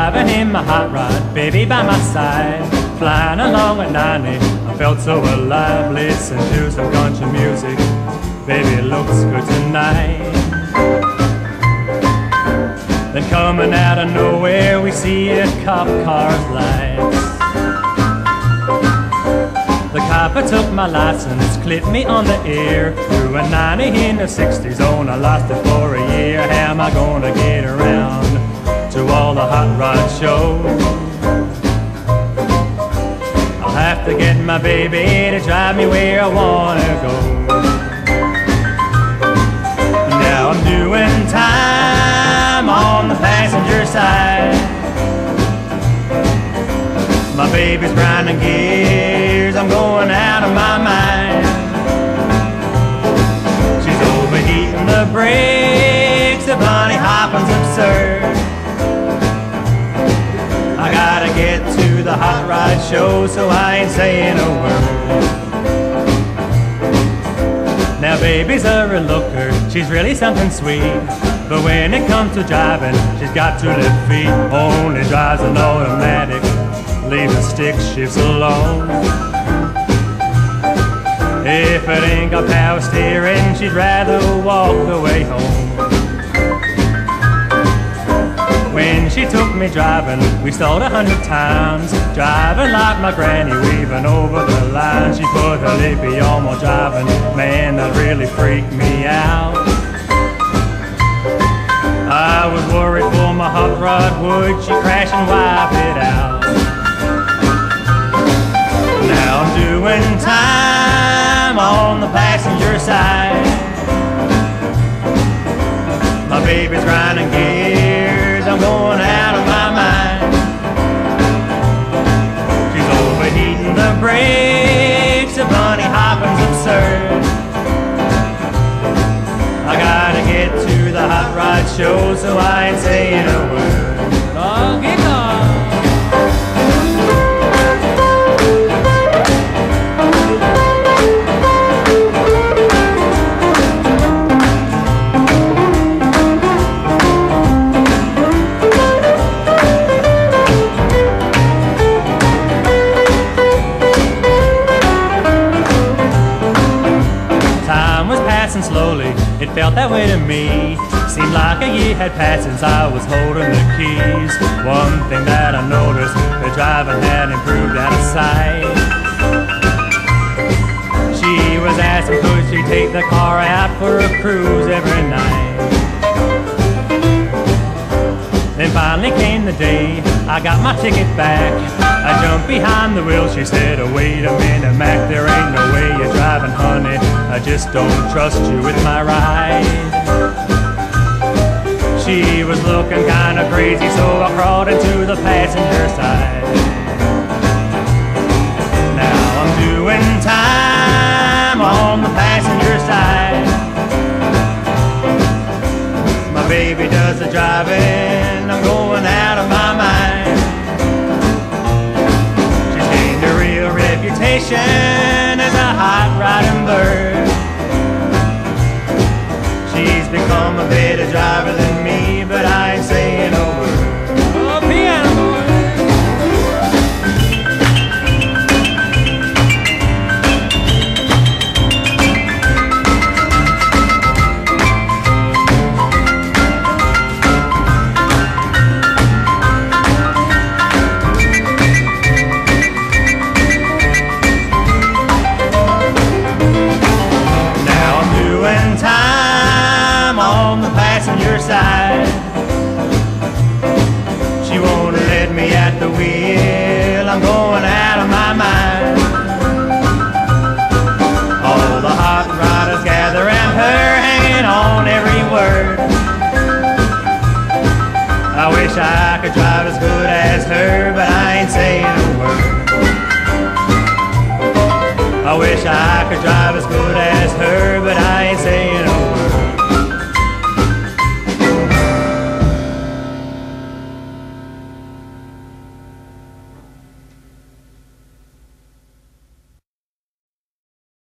driving in my hot rod, baby by my side, flying along at 90. I felt so alive, listen to some country music, baby it looks good tonight. Then coming out of nowhere we see a cop car's lights. The copper took my license, clipped me on the ear, threw a 90 in the 60 zone, I lost it for a year. How am I gonna get around to all the hot rod shows? I'll have to get my baby to drive me where I wanna go. Now I'm doing time on the passenger side. My baby's grinding gears, I'm going out of my mind. She's overheating the brakes, the bunny hopping's absurd. I gotta get to the hot rod show, so I ain't saying a word. Now baby's a real looker, she's really something sweet, but when it comes to driving, she's got 2 left feet. Only drives an automatic, leaving stick shifts alone. If it ain't got power steering, she'd rather walk the way home. When she took me driving, we stalled 100 times, driving like my granny, weaving over the line. She put her lippy on while driving, man, that really freaked me out. I was worried for my hot rod, would she crash and wipe it out? Now I'm doing time on the passenger side. My baby's grinding gears, I'm going out of my mind. She's overheating the brakes, the bunny hopping's absurd. I gotta get to the hot rod show, so I ain't saying a word. Oh, guitar. Slowly, it felt that way to me. Seemed like a year had passed since I was holding the keys. One thing that I noticed, the driving had improved out of sight. She was asking could she take the car out for a cruise every night. Then finally came the day I got my ticket back. I jumped behind the wheel, she said, oh, wait a minute, Mac, there ain't no way you're driving, honey. I just don't trust you with my ride. She was looking kinda crazy, so I crawled into the passenger side. Now I'm doing time on the passenger side. My baby does the driving, I'm going out of my mind. Reputation as a hot riding bird. She's become a better driver than me, but I ain't saying a word. Oh, piano boy. Side. She won't let me at the wheel, I'm going out of my mind. All the hot rodders gather around her, hanging on every word. I wish I could drive as good as her, but I ain't saying a word. I wish I could drive as good